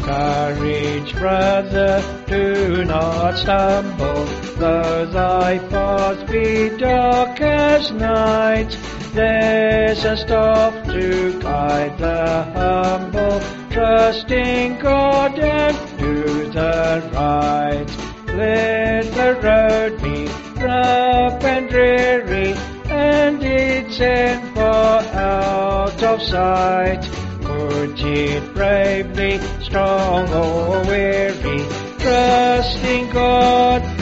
Courage, brother, do not stumble, though thy path be dark as night. There's a staff to guide the humble, trust in God and do the right. Let the road be rough and dreary, and its end far out of sight. Put it bravely, strong or weary, trust in God